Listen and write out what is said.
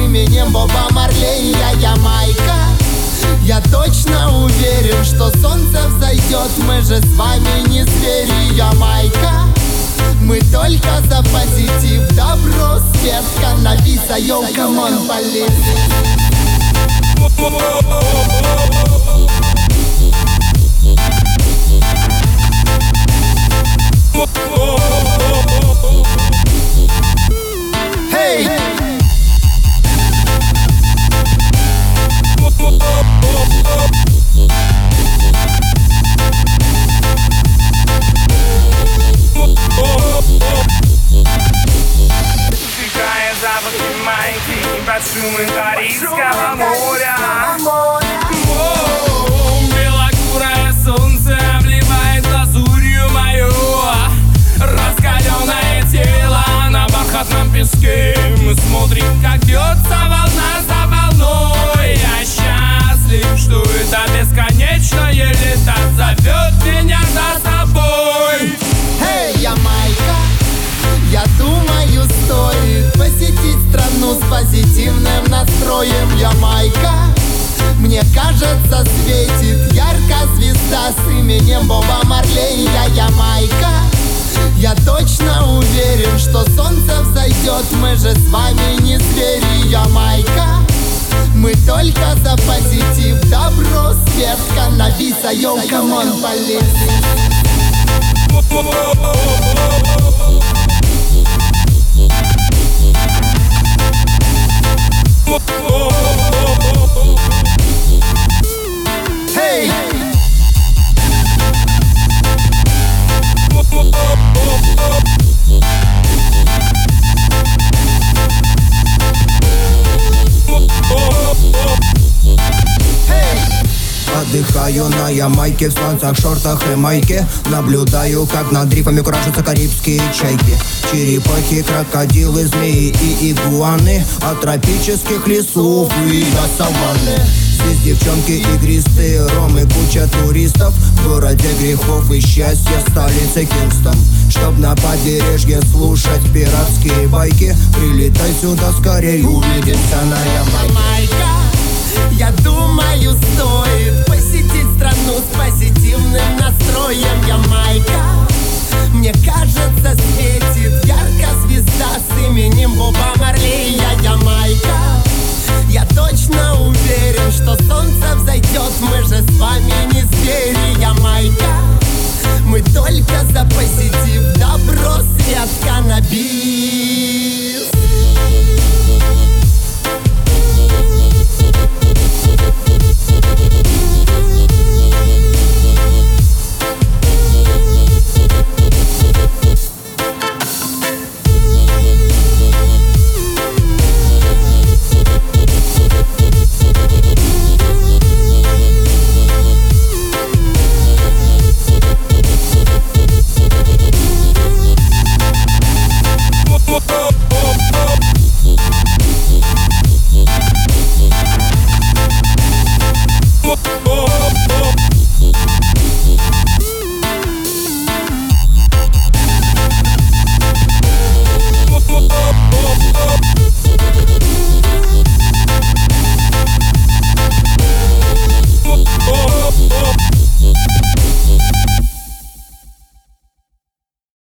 именем Боба Марлей. Я Ямайка. Я точно уверен, что солнце взойдет. Мы же с вами не звери, Ямайка. Мы только за позитив, добро, свет, каннабиса, йоу, камон, полез. Под шумы Карибского моря. Белокурое солнце обливает лазурью мою. Раскаленное тело на бархатном песке. Мы смотрим, как бьется волна за волной. Я счастлив, что это бесконечное лето зовет меня за собой. Эй, Ямайка, я думаю, стоит посетить страну с позитивным настроем. Ямайка, мне кажется, светит ярко звезда с именем Боба Марлей. Я Ямайка. Я точно уверен, что солнце взойдет. Мы же с вами не звери, Ямайка. Мы только за позитив, добро, свет, каннабиса, йоу, камон, полез. Отдыхаю на Ямайке, в сланцах, шортах и майке. Наблюдаю, как над рифами куражатся карибские чайки. Черепахи, крокодилы, змеи и игуаны. От тропических лесов и до саванны. Здесь девчонки игристые, ром и куча туристов. В городе грехов и счастья, столице Кингстон. Чтоб на побережье слушать пиратские байки, прилетай сюда скорей, увидимся на Ямайке. Я думаю, стоит посетить страну с позитивным настроем. Ямайка. Мне кажется, светит ярко звезда с именем Боба Марлей. Я Ямайка. Я точно уверен, что солнце взойдет. Мы же с вами не звери, Ямайка.